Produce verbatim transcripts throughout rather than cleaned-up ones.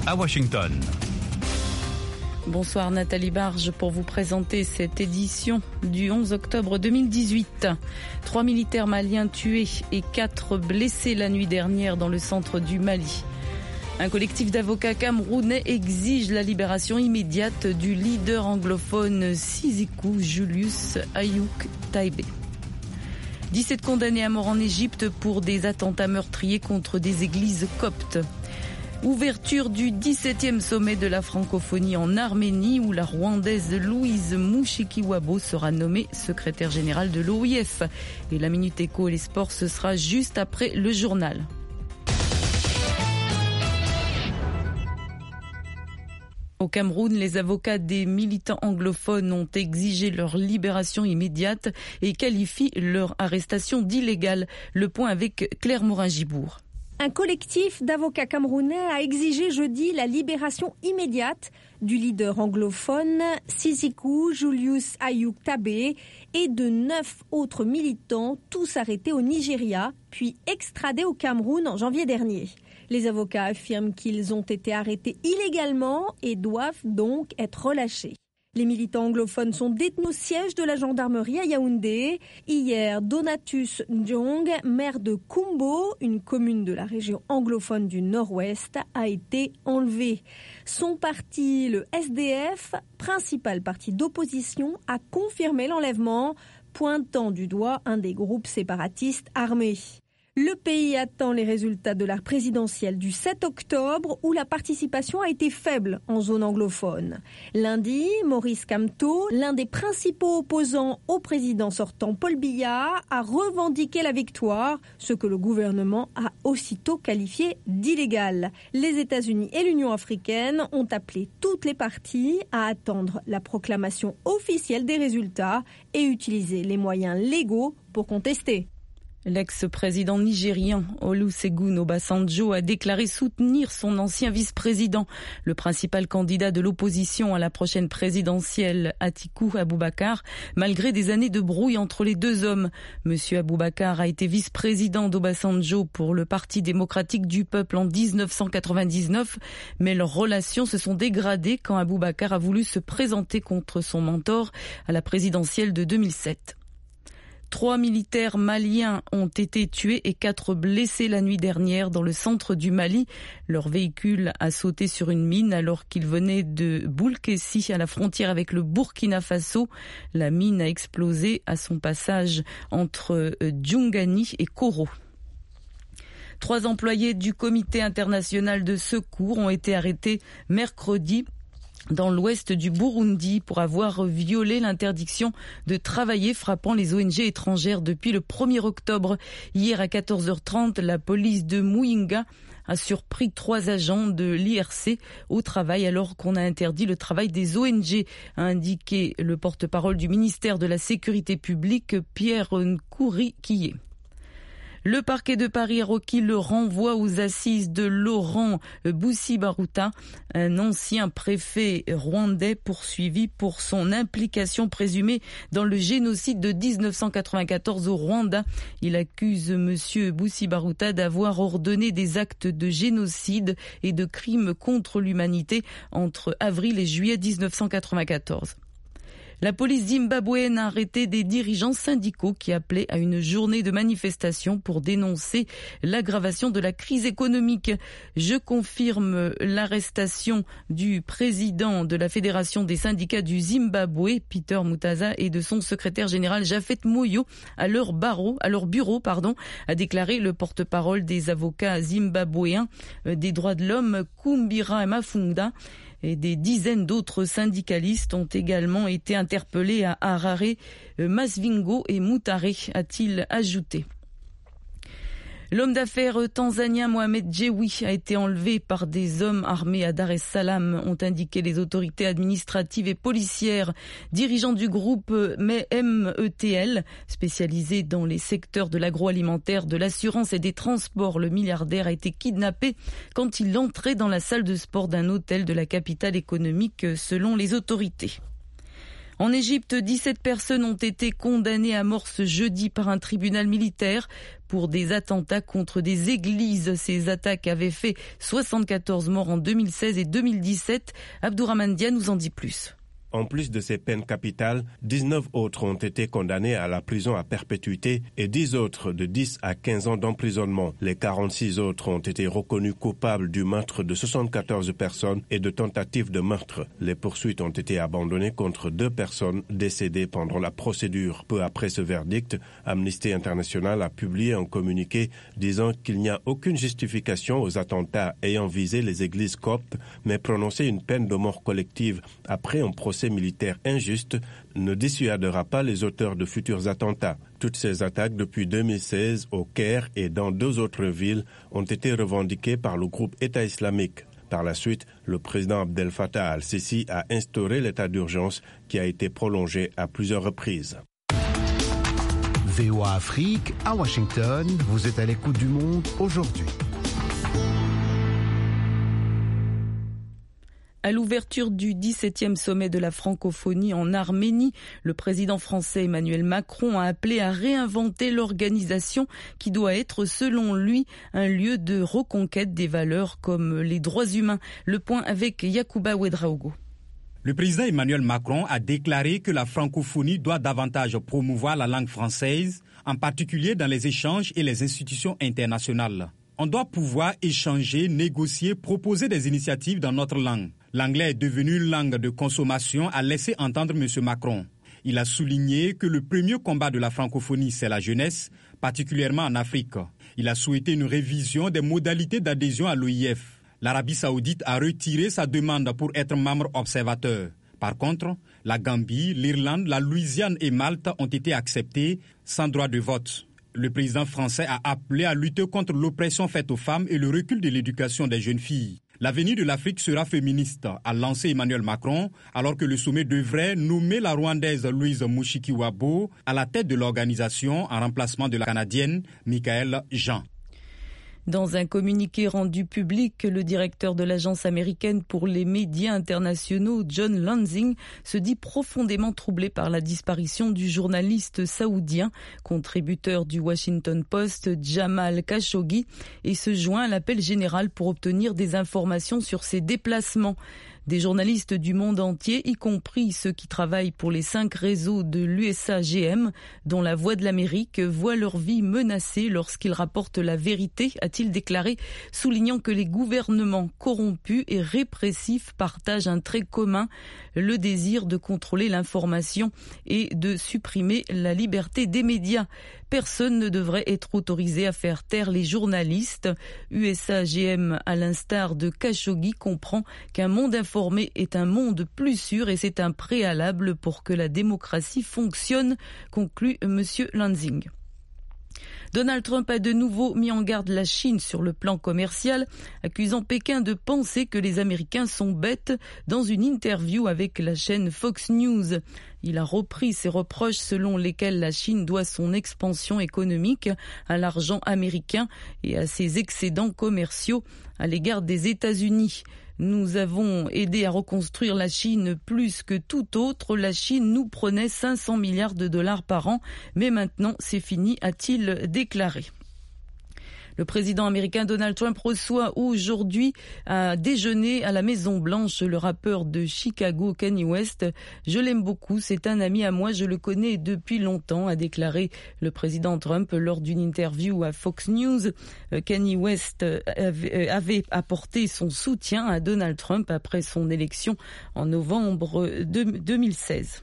à Washington. Bonsoir Nathalie Barge pour vous présenter cette édition du onze octobre deux mille dix-huit. Trois militaires maliens tués et quatre blessés la nuit dernière dans le centre du Mali. Un collectif d'avocats camerounais exige la libération immédiate du leader anglophone Sisikou Julius Ayouk Taïbé. dix-sept condamnés à mort en Égypte pour des attentats meurtriers contre des églises coptes. Ouverture du dix-septième sommet de la francophonie en Arménie où la Rwandaise Louise Mushikiwabo sera nommée secrétaire générale de l'O I F. Et la Minute Éco et les sports, ce sera juste après le journal. Au Cameroun, les avocats des militants anglophones ont exigé leur libération immédiate et qualifient leur arrestation d'illégale. Le point avec Claire Morin-Gibourg. Un collectif d'avocats camerounais a exigé jeudi la libération immédiate du leader anglophone Sisikou Julius Ayouk Taïbé et de neuf autres militants, tous arrêtés au Nigeria, puis extradés au Cameroun en janvier dernier. Les avocats affirment qu'ils ont été arrêtés illégalement et doivent donc être relâchés. Les militants anglophones sont détenus au siège de la gendarmerie à Yaoundé. Hier, Donatus Njong, maire de Kumbo, une commune de la région anglophone du Nord-Ouest, a été enlevé. Son parti, le S D F, principal parti d'opposition, a confirmé l'enlèvement, pointant du doigt un des groupes séparatistes armés. Le pays attend les résultats de la présidentielle du sept octobre où la participation a été faible en zone anglophone. Lundi, Maurice Kamto, l'un des principaux opposants au président sortant Paul Biya, a revendiqué la victoire, ce que le gouvernement a aussitôt qualifié d'illégal. Les États-Unis et l'Union africaine ont appelé toutes les parties à attendre la proclamation officielle des résultats et utiliser les moyens légaux pour contester. L'ex-président nigérien Olusegun Obasanjo a déclaré soutenir son ancien vice-président, le principal candidat de l'opposition à la prochaine présidentielle, Atiku Abubakar, malgré des années de brouille entre les deux hommes. Monsieur Abubakar a été vice-président d'Obasanjo pour le Parti démocratique du peuple en dix-neuf cent quatre-vingt-dix-neuf, mais leurs relations se sont dégradées quand Abubakar a voulu se présenter contre son mentor à la présidentielle de deux mille sept. Trois militaires maliens ont été tués et quatre blessés la nuit dernière dans le centre du Mali. Leur véhicule a sauté sur une mine alors qu'ils venaient de Boulkessi à la frontière avec le Burkina Faso. La mine a explosé à son passage entre Djungani et Koro. Trois employés du Comité international de secours ont été arrêtés mercredi dans l'ouest du Burundi pour avoir violé l'interdiction de travailler frappant les O N G étrangères depuis le premier octobre. Hier à quatorze heures trente, la police de Muyinga a surpris trois agents de l'I R C au travail alors qu'on a interdit le travail des O N G, a indiqué le porte-parole du ministère de la Sécurité publique, Pierre Nkouri-Kié. Le parquet de Paris a requis le renvoi aux assises de Laurent Boussibarouta, un ancien préfet rwandais poursuivi pour son implication présumée dans le génocide de dix-neuf cent quatre-vingt-quatorze au Rwanda. Il accuse monsieur Boussibarouta d'avoir ordonné des actes de génocide et de crimes contre l'humanité entre avril et juillet dix-neuf cent quatre-vingt-quatorze. La police zimbabwéenne a arrêté des dirigeants syndicaux qui appelaient à une journée de manifestation pour dénoncer l'aggravation de la crise économique. Je confirme l'arrestation du président de la Fédération des syndicats du Zimbabwe, Peter Mutaza, et de son secrétaire général Japhet Moyo à leur barreau, à leur bureau, pardon, a déclaré le porte-parole des avocats zimbabwéens des droits de l'homme, Kumbira Mafunda. Et des dizaines d'autres syndicalistes ont également été interpellés à Harare, Masvingo et Mutare, a-t-il ajouté. L'homme d'affaires tanzanien Mohamed Djewi a été enlevé par des hommes armés à Dar es Salaam, ont indiqué les autorités administratives et policières. Dirigeant du groupe M E T L, spécialisé dans les secteurs de l'agroalimentaire, de l'assurance et des transports, le milliardaire a été kidnappé quand il entrait dans la salle de sport d'un hôtel de la capitale économique, selon les autorités. En Égypte, dix-sept personnes ont été condamnées à mort ce jeudi par un tribunal militaire pour des attentats contre des églises. Ces attaques avaient fait soixante-quatorze morts en deux mille seize et deux mille dix-sept. Abdourahmane Dia nous en dit plus. En plus de ces peines capitales, dix-neuf autres ont été condamnés à la prison à perpétuité et dix autres de dix à quinze ans d'emprisonnement. Les quarante-six autres ont été reconnus coupables du meurtre de soixante-quatorze personnes et de tentatives de meurtre. Les poursuites ont été abandonnées contre deux personnes décédées pendant la procédure. Peu après ce verdict, Amnesty International a publié un communiqué disant qu'il n'y a aucune justification aux attentats ayant visé les églises coptes, mais prononcer une peine de mort collective après un procès militaire injuste ne dissuadera pas les auteurs de futurs attentats. Toutes ces attaques depuis deux mille seize au Caire et dans deux autres villes ont été revendiquées par le groupe État islamique. Par la suite, le président Abdel Fattah al-Sisi a instauré l'état d'urgence qui a été prolongé à plusieurs reprises. V O A Afrique, à Washington, vous êtes à l'écoute du monde aujourd'hui. À l'ouverture du dix-septième sommet de la francophonie en Arménie, le président français Emmanuel Macron a appelé à réinventer l'organisation qui doit être, selon lui, un lieu de reconquête des valeurs comme les droits humains. Le point avec Yacouba Ouedraogo. Le président Emmanuel Macron a déclaré que la francophonie doit davantage promouvoir la langue française, en particulier dans les échanges et les institutions internationales. On doit pouvoir échanger, négocier, proposer des initiatives dans notre langue. L'anglais est devenu une langue de consommation, a laissé entendre M. Macron. Il a souligné que le premier combat de la francophonie, c'est la jeunesse, particulièrement en Afrique. Il a souhaité une révision des modalités d'adhésion à l'O I F. L'Arabie saoudite a retiré sa demande pour être membre observateur. Par contre, la Gambie, l'Irlande, la Louisiane et Malte ont été acceptées sans droit de vote. Le président français a appelé à lutter contre l'oppression faite aux femmes et le recul de l'éducation des jeunes filles. L'avenir de l'Afrique sera féministe, a lancé Emmanuel Macron, alors que le sommet devrait nommer la Rwandaise Louise Mushikiwabo à la tête de l'organisation en remplacement de la Canadienne Michaëlle Jean. Dans un communiqué rendu public, le directeur de l'agence américaine pour les médias internationaux, John Lansing, se dit profondément troublé par la disparition du journaliste saoudien, contributeur du Washington Post, Jamal Khashoggi, et se joint à l'appel général pour obtenir des informations sur ses déplacements. Des journalistes du monde entier, y compris ceux qui travaillent pour les cinq réseaux de l'U S A G M, dont la Voix de l'Amérique, voient leur vie menacée lorsqu'ils rapportent la vérité, a-t-il déclaré, soulignant que les gouvernements corrompus et répressifs partagent un trait commun, le désir de contrôler l'information et de supprimer la liberté des médias. Personne ne devrait être autorisé à faire taire les journalistes. U S A G M, à l'instar de Khashoggi, comprend qu'un monde informé est un monde plus sûr et c'est un préalable pour que la démocratie fonctionne, conclut M. Lansing. Donald Trump a de nouveau mis en garde la Chine sur le plan commercial, accusant Pékin de penser que les Américains sont bêtes dans une interview avec la chaîne Fox News. Il a repris ses reproches selon lesquels la Chine doit son expansion économique à l'argent américain et à ses excédents commerciaux à l'égard des États-Unis. Nous avons aidé à reconstruire la Chine plus que tout autre. La Chine nous prenait cinq cents milliards de dollars par an, mais maintenant c'est fini, a-t-il déclaré. Le président américain Donald Trump reçoit aujourd'hui à déjeuner à la Maison-Blanche le rappeur de Chicago, Kanye West. Je l'aime beaucoup, c'est un ami à moi, je le connais depuis longtemps, a déclaré le président Trump lors d'une interview à Fox News. Kanye West avait apporté son soutien à Donald Trump après son élection en novembre deux mille seize.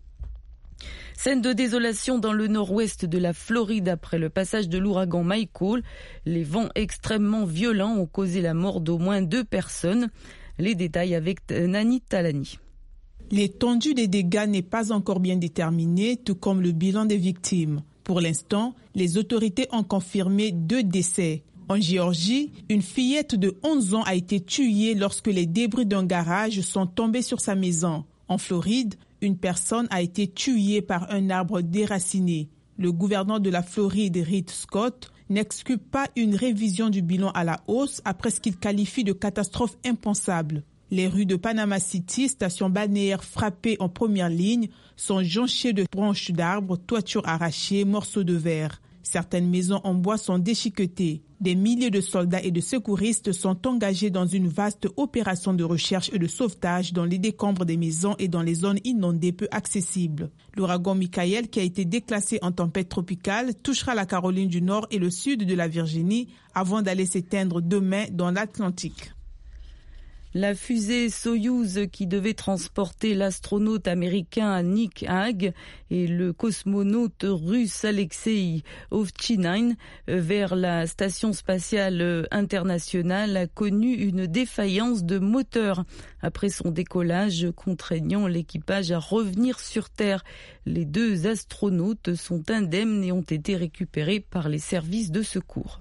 Scène de désolation dans le nord-ouest de la Floride après le passage de l'ouragan Michael. Les vents extrêmement violents ont causé la mort d'au moins deux personnes. Les détails avec Nani Talani. L'étendue des dégâts n'est pas encore bien déterminée, tout comme le bilan des victimes. Pour l'instant, les autorités ont confirmé deux décès. En Géorgie, une fillette de onze ans a été tuée lorsque les débris d'un garage sont tombés sur sa maison. En Floride, une personne a été tuée par un arbre déraciné. Le gouverneur de la Floride, Rick Scott, n'exclut pas une révision du bilan à la hausse après ce qu'il qualifie de catastrophe impensable. Les rues de Panama City, station balnéaire frappée en première ligne, sont jonchées de branches d'arbres, toitures arrachées, morceaux de verre. Certaines maisons en bois sont déchiquetées. Des milliers de soldats et de secouristes sont engagés dans une vaste opération de recherche et de sauvetage dans les décombres des maisons et dans les zones inondées peu accessibles. L'ouragan Michael, qui a été déclassé en tempête tropicale, touchera la Caroline du Nord et le sud de la Virginie avant d'aller s'éteindre demain dans l'Atlantique. La fusée Soyouz qui devait transporter l'astronaute américain Nick Hague et le cosmonaute russe Alexei Ovtchinine vers la station spatiale internationale a connu une défaillance de moteur après son décollage, contraignant l'équipage à revenir sur Terre. Les deux astronautes sont indemnes et ont été récupérés par les services de secours.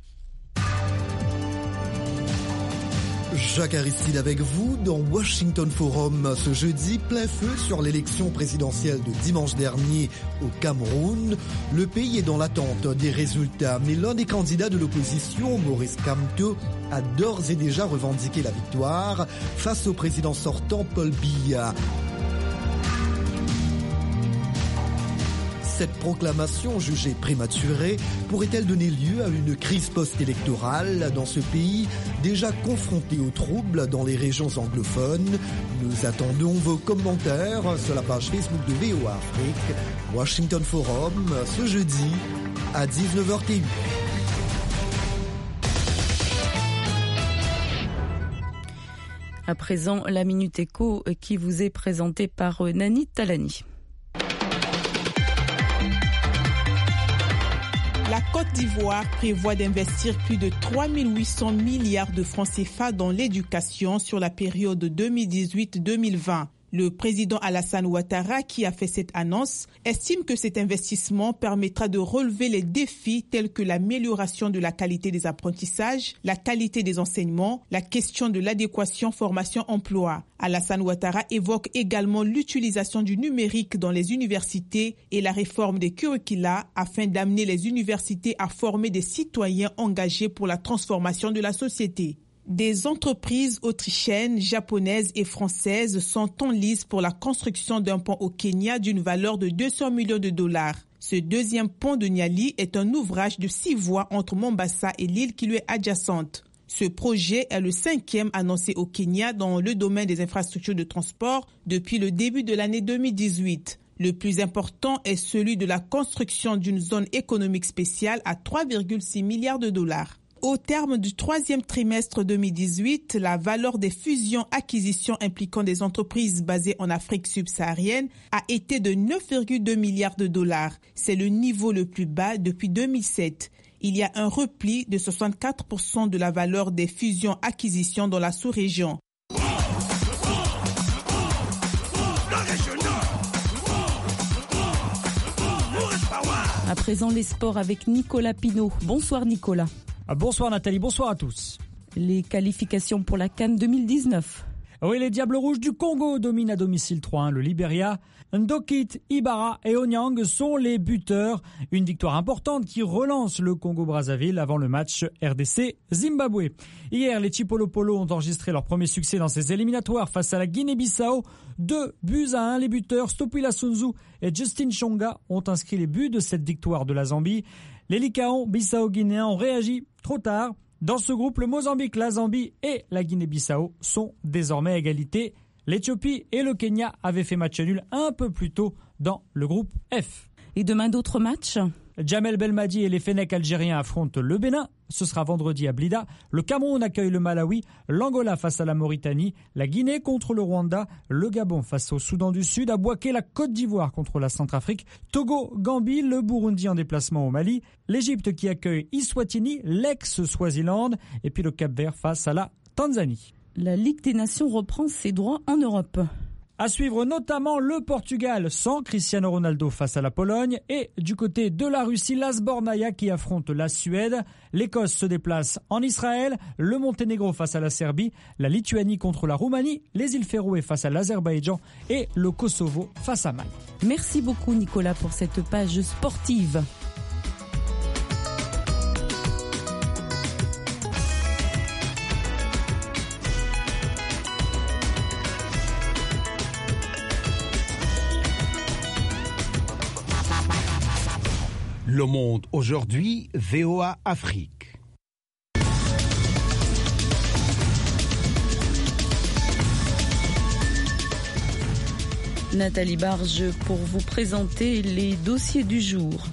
Jacques Aristide avec vous dans Washington Forum ce jeudi, plein feu sur l'élection présidentielle de dimanche dernier au Cameroun. Le pays est dans l'attente des résultats, mais l'un des candidats de l'opposition, Maurice Kamto, a d'ores et déjà revendiqué la victoire face au président sortant Paul Biya. Cette proclamation jugée prématurée pourrait-elle donner lieu à une crise post-électorale dans ce pays déjà confronté aux troubles dans les régions anglophones? Nous attendons vos commentaires sur la page Facebook de V O A Afrique, Washington Forum, ce jeudi à dix-neuf heures T U. À présent, la Minute Éco qui vous est présentée par Nani Talani. La Côte d'Ivoire prévoit d'investir plus de trois mille huit cents milliards de francs C F A dans l'éducation sur la période deux mille dix-huit deux mille vingt. Le président Alassane Ouattara, qui a fait cette annonce, estime que cet investissement permettra de relever les défis tels que l'amélioration de la qualité des apprentissages, la qualité des enseignements, la question de l'adéquation formation-emploi. Alassane Ouattara évoque également l'utilisation du numérique dans les universités et la réforme des curricula afin d'amener les universités à former des citoyens engagés pour la transformation de la société. Des entreprises autrichiennes, japonaises et françaises sont en lice pour la construction d'un pont au Kenya d'une valeur de deux cents millions de dollars. Ce deuxième pont de Nyali est un ouvrage de six voies entre Mombasa et l'île qui lui est adjacente. Ce projet est le cinquième annoncé au Kenya dans le domaine des infrastructures de transport depuis le début de l'année deux mille dix-huit. Le plus important est celui de la construction d'une zone économique spéciale à trois virgule six milliards de dollars. Au terme du troisième trimestre deux mille dix-huit, la valeur des fusions-acquisitions impliquant des entreprises basées en Afrique subsaharienne a été de neuf virgule deux milliards de dollars. C'est le niveau le plus bas depuis deux mille sept. Il y a un repli de soixante-quatre pour cent de la valeur des fusions-acquisitions dans la sous-région. À présent, les sports avec Nicolas Pinault. Bonsoir Nicolas. Bonsoir Nathalie, bonsoir à tous. Les qualifications pour la CAN deux mille dix-neuf. Oui, les Diables Rouges du Congo dominent à domicile trois un le Libéria. Ndokit, Ibarra et Onyang sont les buteurs. Une victoire importante qui relance le Congo-Brazzaville avant le match R D C-Zimbabwe. Hier, les Chipolopolo ont enregistré leur premier succès dans ces éliminatoires face à la Guinée-Bissau. Deux buts à un, les buteurs Stopila Sunzu et Justin Chonga ont inscrit les buts de cette victoire de la Zambie. Les Likaons bissau-guinéens ont réagi trop tard. Dans ce groupe, le Mozambique, la Zambie et la Guinée-Bissau sont désormais à égalité. L'Éthiopie et le Kenya avaient fait match nul un peu plus tôt dans le groupe F. Et demain, d'autres matchs ? Djamel Belmadi et les Fennecs algériens affrontent le Bénin. Ce sera vendredi à Blida. Le Cameroun accueille le Malawi. L'Angola face à la Mauritanie. La Guinée contre le Rwanda. Le Gabon face au Soudan du Sud. À Bouaké, la Côte d'Ivoire contre la Centrafrique. Togo, Gambie, le Burundi en déplacement au Mali. L'Égypte qui accueille Eswatini, l'ex-Swaziland. Et puis le Cap-Vert face à la Tanzanie. La Ligue des Nations reprend ses droits en Europe. À suivre notamment le Portugal sans Cristiano Ronaldo face à la Pologne et du côté de la Russie, l'Azbornaïa qui affronte la Suède. L'Écosse se déplace en Israël, le Monténégro face à la Serbie, la Lituanie contre la Roumanie, les îles Féroé face à l'Azerbaïdjan et le Kosovo face à Malte. Merci beaucoup Nicolas pour cette page sportive. Le Monde aujourd'hui, V O A Afrique. Nathalie Barge pour vous présenter les dossiers du jour.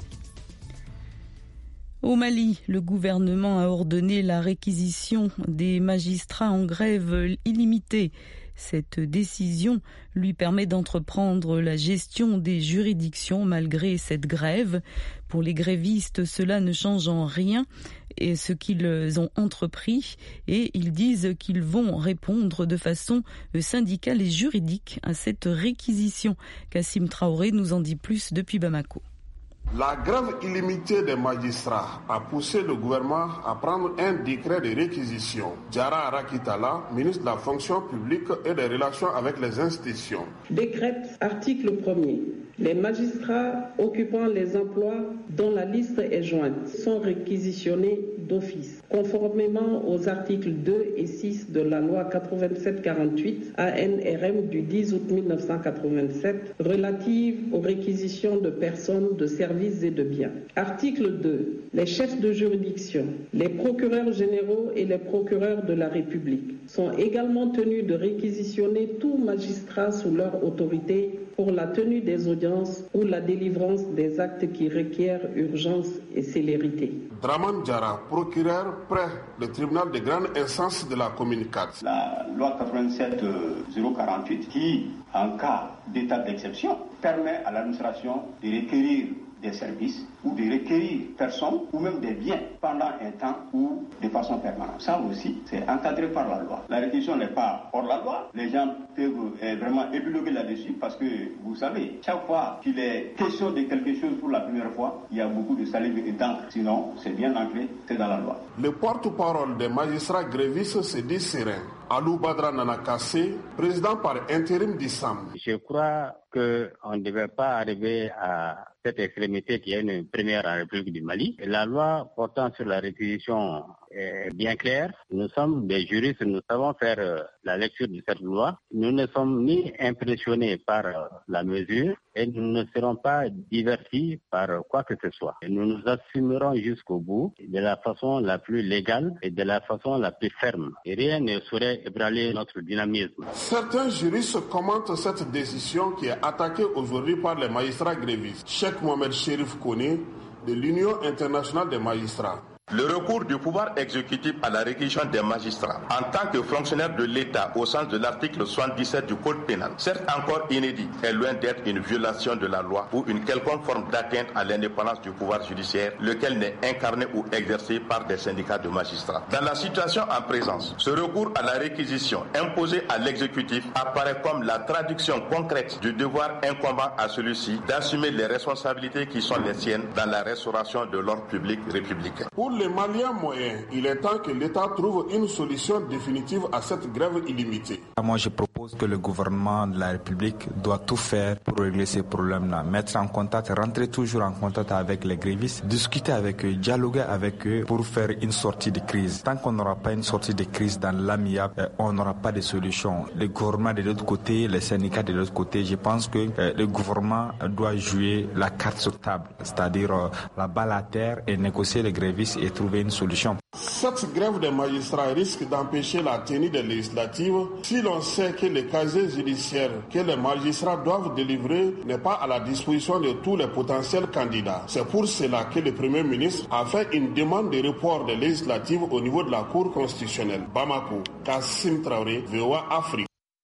Au Mali, le gouvernement a ordonné la réquisition des magistrats en grève illimitée. Cette décision lui permet d'entreprendre la gestion des juridictions malgré cette grève. Pour les grévistes, cela ne change en rien et ce qu'ils ont entrepris et ils disent qu'ils vont répondre de façon syndicale et juridique à cette réquisition. Kassim Traoré nous en dit plus depuis Bamako. La grève illimitée des magistrats a poussé le gouvernement à prendre un décret de réquisition. Diarra Arakitala, ministre de la fonction publique et des relations avec les institutions. Décrète article premier. Les magistrats occupant les emplois dont la liste est jointe sont réquisitionnés d'office, conformément aux articles deux et six de la loi quatre-vingt-sept quarante-huit A N R M du dix août mille neuf cent quatre-vingt-sept relative aux réquisitions de personnes, de services et de biens. Article deux. Les chefs de juridiction, les procureurs généraux et les procureurs de la République sont également tenus de réquisitionner tout magistrat sous leur autorité pour la tenue des audiences ou la délivrance des actes qui requièrent urgence et célérité. Draman Diarra, procureur près le tribunal de grande instance de la commune quatre. La loi quatre-vingt-sept zéro quarante-huit qui, en cas d'état d'exception, permet à l'administration de requérir des services ou de requérir personnes ou même des biens pendant un temps ou de façon permanente. Ça aussi, c'est encadré par la loi. La réquisition n'est pas hors la loi. Les gens peuvent euh, vraiment épiloguer là-dessus parce que, vous savez, chaque fois qu'il est question de quelque chose pour la première fois, il y a beaucoup de salive et d'encre. Sinon, c'est bien ancré, c'est dans la loi. Le porte-parole des magistrats grévistes se dit serein. Alou Badra Nanakassé, président par intérim d'Issam. Je crois qu'on ne devait pas arriver à cette extrémité qui est une première en République du Mali. La loi portant sur la réquisition est bien claire. Nous sommes des juristes, nous savons faire la lecture de cette loi. Nous ne sommes ni impressionnés par la mesure et nous ne serons pas divertis par quoi que ce soit. Nous nous assumerons jusqu'au bout de la façon la plus légale et de la façon la plus ferme. Et rien ne saurait ébranler notre dynamisme. Certains juristes commentent cette décision qui est attaquée aujourd'hui par les magistrats grévistes. Cheikh Mohamed Chérif Koné de l'Union internationale des magistrats. Le recours du pouvoir exécutif à la réquisition des magistrats en tant que fonctionnaire de l'État au sens de l'article soixante-dix-sept du Code pénal, certes encore inédit, est loin d'être une violation de la loi ou une quelconque forme d'atteinte à l'indépendance du pouvoir judiciaire, lequel n'est incarné ou exercé par des syndicats de magistrats. Dans la situation en présence, ce recours à la réquisition imposé à l'exécutif apparaît comme la traduction concrète du devoir incombant à celui-ci d'assumer les responsabilités qui sont les siennes dans la restauration de l'ordre public républicain. Pour les Maliens moyens, il est temps que l'État trouve une solution définitive à cette grève illimitée. Moi, je propose que le gouvernement de la République doit tout faire pour régler ces problèmes-là. Mettre en contact, rentrer toujours en contact avec les grévistes, discuter avec eux, dialoguer avec eux pour faire une sortie de crise. Tant qu'on n'aura pas une sortie de crise dans l'amiable, on n'aura pas de solution. Le gouvernement de l'autre côté, les syndicats de l'autre côté, je pense que le gouvernement doit jouer la carte sur table, c'est-à-dire la balle à terre et négocier les grévistes et trouver une solution. Cette grève des magistrats risque d'empêcher la tenue des législatives si l'on sait que le casier judiciaire que les magistrats doivent délivrer n'est pas à la disposition de tous les potentiels candidats. C'est pour cela que le Premier ministre a fait une demande de report des législatives au niveau de la Cour constitutionnelle. Bamako, Kassim Traoré, V O A Afrique.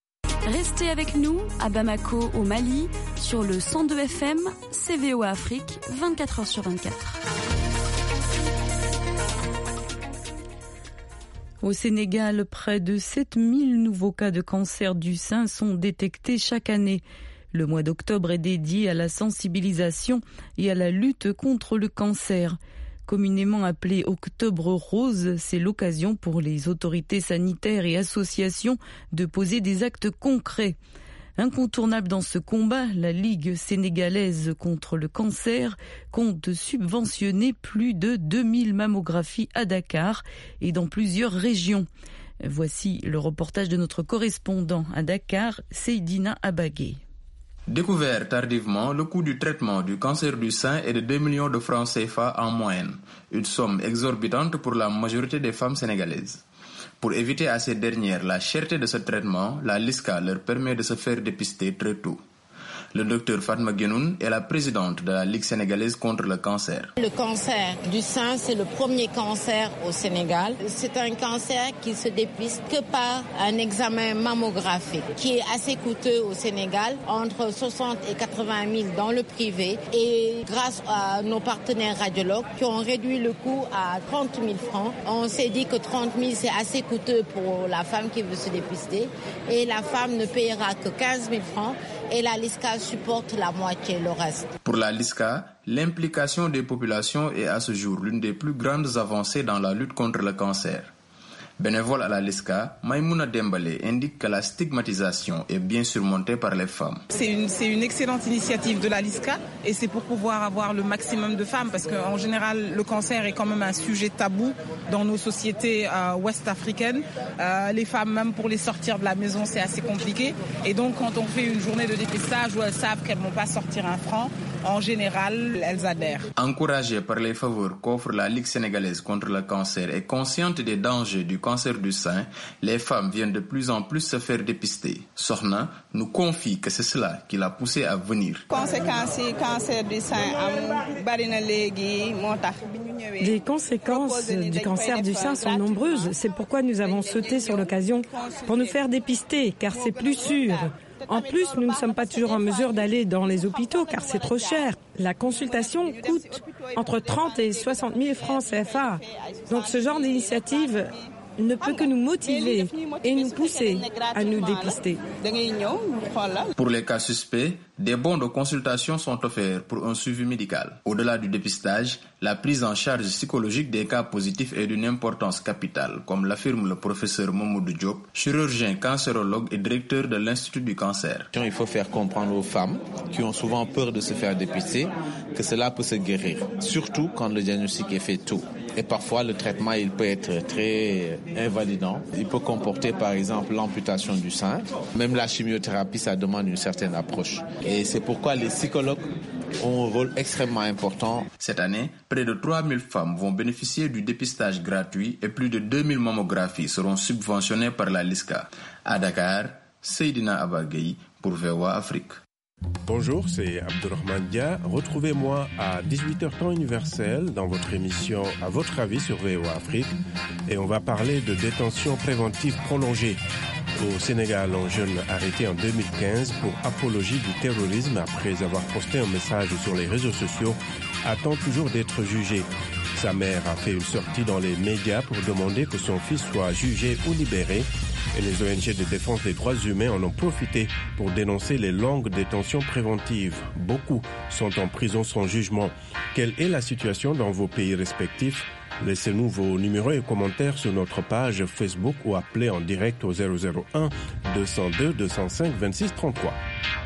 Restez avec nous à Bamako au Mali sur le cent deux F M, C V O A Afrique, vingt-quatre heures sur vingt-quatre. Au Sénégal, près de sept mille nouveaux cas de cancer du sein sont détectés chaque année. Le mois d'octobre est dédié à la sensibilisation et à la lutte contre le cancer. Communément appelé Octobre Rose, c'est l'occasion pour les autorités sanitaires et associations de poser des actes concrets. Incontournable dans ce combat, la Ligue sénégalaise contre le cancer compte subventionner plus de deux mille mammographies à Dakar et dans plusieurs régions. Voici le reportage de notre correspondant à Dakar, Seydina Abagué. Découvert tardivement, le coût du traitement du cancer du sein est de deux millions de francs C F A en moyenne, une somme exorbitante pour la majorité des femmes sénégalaises. Pour éviter à ces dernières la cherté de ce traitement, la LISCA leur permet de se faire dépister très tôt. Le docteur Fatma Guenoun est la présidente de la Ligue sénégalaise contre le cancer. Le cancer du sein, c'est le premier cancer au Sénégal. C'est un cancer qui se dépiste que par un examen mammographique, qui est assez coûteux au Sénégal, entre soixante et quatre-vingt mille dans le privé. Et grâce à nos partenaires radiologues qui ont réduit le coût à trente mille francs, on s'est dit que trente mille c'est assez coûteux pour la femme qui veut se dépister. Et la femme ne payera que quinze mille francs. Et la LISCA supporte la moitié, le reste. Pour la LISCA, l'implication des populations est à ce jour l'une des plus grandes avancées dans la lutte contre le cancer. Bénévole à la LISCA, Maïmouna Dembélé indique que la stigmatisation est bien surmontée par les femmes. C'est une, c'est une excellente initiative de la LISCA et c'est pour pouvoir avoir le maximum de femmes parce qu'en général, le cancer est quand même un sujet tabou dans nos sociétés euh, ouest-africaines. Euh, les femmes, même pour les sortir de la maison, c'est assez compliqué. Et donc, quand on fait une journée de dépistage où elles savent qu'elles ne vont pas sortir un franc, en général, elles adhèrent. Encouragée par les faveurs qu'offre la Ligue sénégalaise contre le cancer et consciente des dangers du cancer du sein, les femmes viennent de plus en plus se faire dépister. Sokhna nous confie que c'est cela qui l'a poussée à venir. Les conséquences du cancer du sein sont nombreuses. C'est pourquoi nous avons sauté sur l'occasion pour nous faire dépister, car c'est plus sûr. En plus, nous ne sommes pas toujours en mesure d'aller dans les hôpitaux car c'est trop cher. La consultation coûte entre trente et soixante mille francs C F A. Donc ce genre d'initiative ne peut que nous motiver et nous pousser à nous dépister. Pour les cas suspects, des bons de consultation sont offerts pour un suivi médical. Au-delà du dépistage, la prise en charge psychologique des cas positifs est d'une importance capitale, comme l'affirme le professeur Mamoudou Diop, chirurgien cancérologue et directeur de l'Institut du cancer. Il faut faire comprendre aux femmes qui ont souvent peur de se faire dépister que cela peut se guérir, surtout quand le diagnostic est fait tôt. Et parfois, le traitement il peut être très invalidant. Il peut comporter, par exemple, l'amputation du sein. Même la chimiothérapie, ça demande une certaine approche. Et c'est pourquoi les psychologues ont un rôle extrêmement important. Cette année, près de trois mille femmes vont bénéficier du dépistage gratuit et plus de deux mille mammographies seront subventionnées par la LISCA. À Dakar, Seydina Abagay pour V O A Afrique. Bonjour, c'est Abdurrahman Dia. Retrouvez-moi à dix-huit heures temps universel dans votre émission À votre avis sur V O A Afrique. Et on va parler de détention préventive prolongée. Au Sénégal, un jeune arrêté en deux mille quinze pour apologie du terrorisme après avoir posté un message sur les réseaux sociaux attend toujours d'être jugé. Sa mère a fait une sortie dans les médias pour demander que son fils soit jugé ou libéré. Et les O N G de défense des droits humains en ont profité pour dénoncer les longues détentions préventives. Beaucoup sont en prison sans jugement. Quelle est la situation dans vos pays respectifs? Laissez-nous vos numéros et commentaires sur notre page Facebook ou appelez en direct au zéro zéro un deux zéro deux deux zéro cinq vingt-six trente-trois.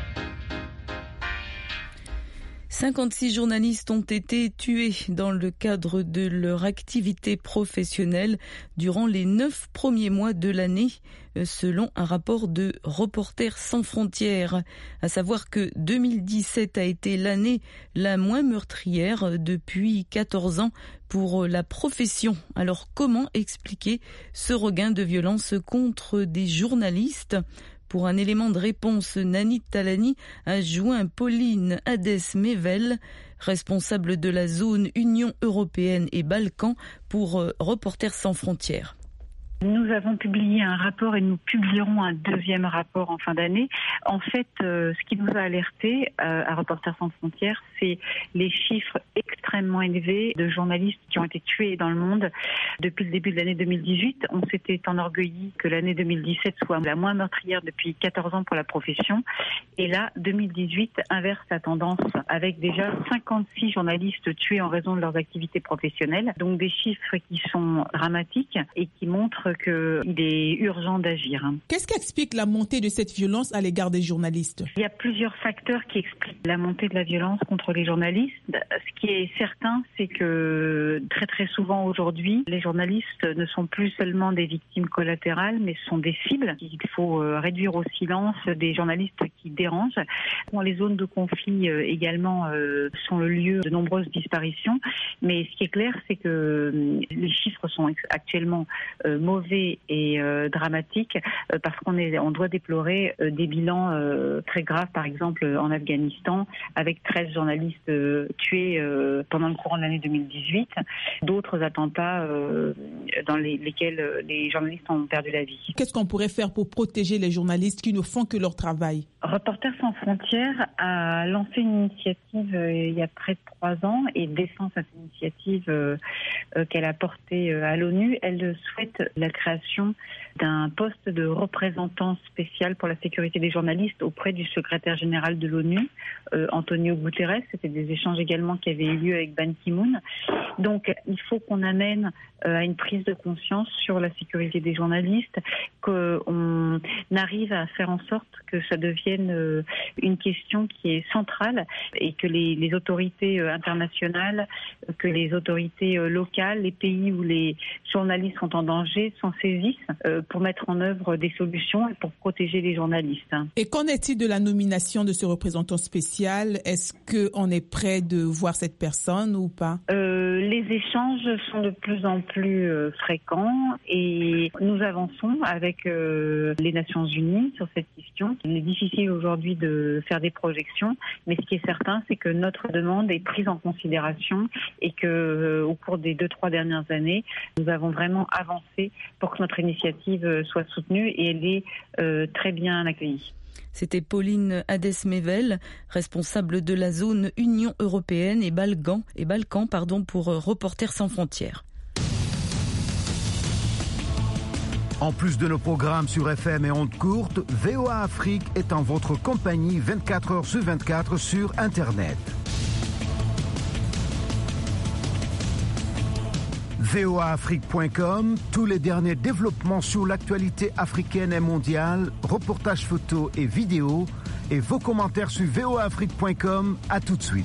cinquante-six journalistes ont été tués dans le cadre de leur activité professionnelle durant les neuf premiers mois de l'année, selon un rapport de Reporters sans frontières. À savoir que deux mille dix-sept a été l'année la moins meurtrière depuis quatorze ans pour la profession. Alors comment expliquer ce regain de violence contre des journalistes ? Pour un élément de réponse, Nani Talani a joint Pauline Hadès-Mével, responsable de la zone Union européenne et Balkans pour Reporters sans frontières. Nous avons publié un rapport et nous publierons un deuxième rapport en fin d'année. En fait, euh, ce qui nous a alertés euh, à Reporters sans frontières, c'est les chiffres extrêmement élevés de journalistes qui ont été tués dans le monde depuis le début de l'année deux mille dix-huit. On s'était enorgueilli que l'année deux mille dix-sept soit la moins meurtrière depuis quatorze ans pour la profession. Et là, deux mille dix-huit inverse la tendance avec déjà cinquante-six journalistes tués en raison de leurs activités professionnelles. Donc des chiffres qui sont dramatiques et qui montrent montre qu'il est urgent d'agir. Qu'est-ce qui explique la montée de cette violence à l'égard des journalistes? Il y a plusieurs facteurs qui expliquent la montée de la violence contre les journalistes. Ce qui est certain, c'est que très très souvent aujourd'hui, les journalistes ne sont plus seulement des victimes collatérales, mais sont des cibles. Il faut réduire au silence des journalistes qui dérangent. Dans les zones de conflit également euh, sont le lieu de nombreuses disparitions. Mais ce qui est clair, c'est que les chiffres sont actuellement euh, mauvais et euh, dramatiques euh, parce qu'on est, on doit déplorer euh, des bilans euh, très graves, par exemple en Afghanistan, avec treize journalistes euh, tués euh, pendant le courant de l'année deux mille dix-huit, d'autres attentats euh, dans les, lesquels les journalistes ont perdu la vie. Qu'est-ce qu'on pourrait faire pour protéger les journalistes qui ne font que leur travail? Reporters sans frontières a lancé une initiative euh, il y a près de trois ans et défend cette initiative euh, euh, qu'elle a portée euh, à l'ONU. Elle souhaite la création d'un poste de représentant spécial pour la sécurité des journalistes auprès du secrétaire général de l'ONU, euh, Antonio Guterres. C'était des échanges également qui avaient eu lieu avec Ban Ki-moon. Donc, il faut qu'on amène euh, à une prise de conscience sur la sécurité des journalistes, qu'on arrive à faire en sorte que ça devienne euh, une question qui est centrale et que les, les autorités euh, internationales, que les autorités euh, locales, les pays où les journalistes sont en danger s'en saisissent euh, pour mettre en œuvre des solutions et pour protéger les journalistes. Et qu'en est-il de la nomination de ce représentant spécial? Est-ce qu'on est prêt de voir cette personne ou pas? euh, Les échanges sont de plus en plus euh, fréquents et nous avançons avec euh, les Nations Unies sur cette question. Il est difficile aujourd'hui de faire des projections, mais ce qui est certain, c'est que notre demande est prise en considération et que euh, au cours des deux, trois dernières années, nous avons vraiment avancé pour que notre initiative soit soutenue et elle est euh, très bien accueillie. C'était Pauline Hadès-Mével, responsable de la zone Union européenne et Balkans, et Balkans pardon, pour Reporters sans frontières. En plus de nos programmes sur F M et ondes courtes, V O A Afrique est en votre compagnie vingt-quatre heures sur vingt-quatre sur Internet. V O A Afrique point com, tous les derniers développements sur l'actualité africaine et mondiale, reportages photos et vidéos, et vos commentaires sur V O A Afrique point com. À tout de suite.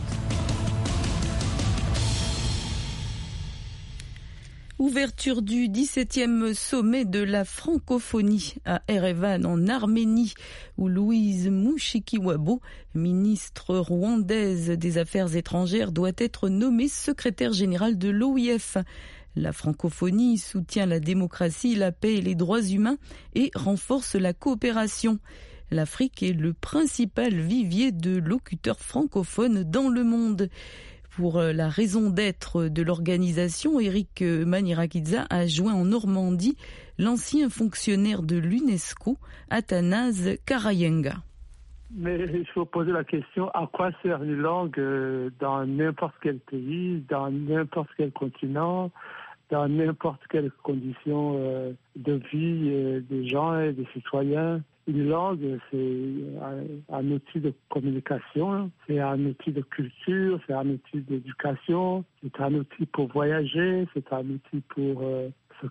Ouverture du dix-septième sommet de la francophonie à Erevan en Arménie, où Louise Mushikiwabo, ministre rwandaise des Affaires étrangères, doit être nommée secrétaire générale de l'O I F. La francophonie soutient la démocratie, la paix et les droits humains et renforce la coopération. L'Afrique est le principal vivier de locuteurs francophones dans le monde. Pour la raison d'être de l'organisation, Eric Manirakidza a joint en Normandie l'ancien fonctionnaire de l'UNESCO, Athanase Karayenga. Mais il faut poser la question, à quoi sert une langue dans n'importe quel pays, dans n'importe quel continent, dans n'importe quelle condition de vie des gens et des citoyens? Une langue, c'est un, un outil de communication, c'est un outil de culture, c'est un outil d'éducation, c'est un outil pour voyager, c'est un outil pour euh, se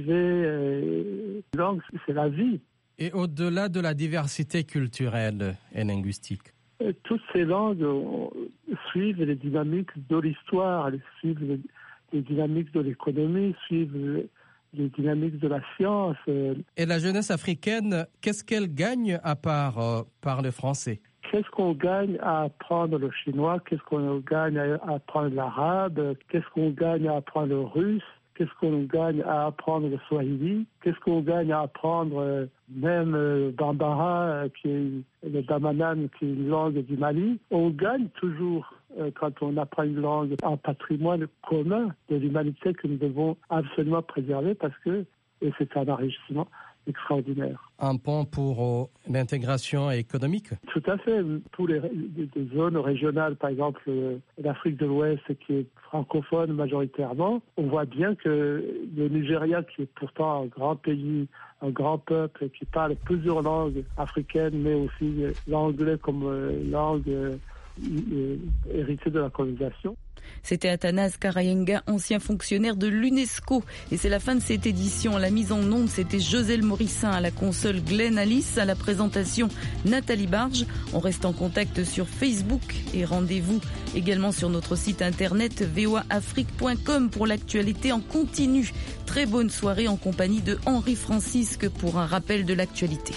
cultiver. Une langue, c'est la vie. Et au-delà de la diversité culturelle et linguistique? Et toutes ces langues euh, suivent les dynamiques de l'histoire, elles suivent les, les dynamiques de l'économie, suivent les, les dynamiques de la science. Et la jeunesse africaine, qu'est-ce qu'elle gagne à part euh, parler français? Qu'est-ce qu'on gagne à apprendre le chinois? Qu'est-ce qu'on gagne à apprendre l'arabe? Qu'est-ce qu'on gagne à apprendre le russe? Qu'est-ce qu'on gagne à apprendre le swahili? Qu'est-ce qu'on gagne à apprendre euh, même le euh, bambara, euh, qui est le damanan, qui est une langue du Mali? On gagne toujours euh, quand on apprend une langue, un patrimoine commun de l'humanité que nous devons absolument préserver parce que et c'est un enrichissement extraordinaire. Un pont pour euh, l'intégration économique? Tout à fait. Pour les, les, les zones régionales, par exemple euh, l'Afrique de l'Ouest qui est francophone majoritairement, on voit bien que le Nigeria, qui est pourtant un grand pays, un grand peuple qui parle plusieurs langues africaines, mais aussi l'anglais comme euh, langue euh, héritée de la colonisation. C'était Athanase Karayenga, ancien fonctionnaire de l'UNESCO. Et c'est la fin de cette édition. À la mise en onde, c'était Joselle Morissin, à la console Glenn Alice, à la présentation Nathalie Barge. On reste en contact sur Facebook et rendez-vous également sur notre site internet v o a afrique point com pour l'actualité en continu. Très bonne soirée en compagnie de Henri Francisque pour un rappel de l'actualité.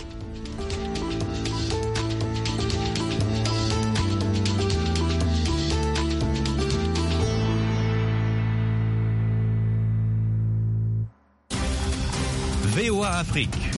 V O A Afrique.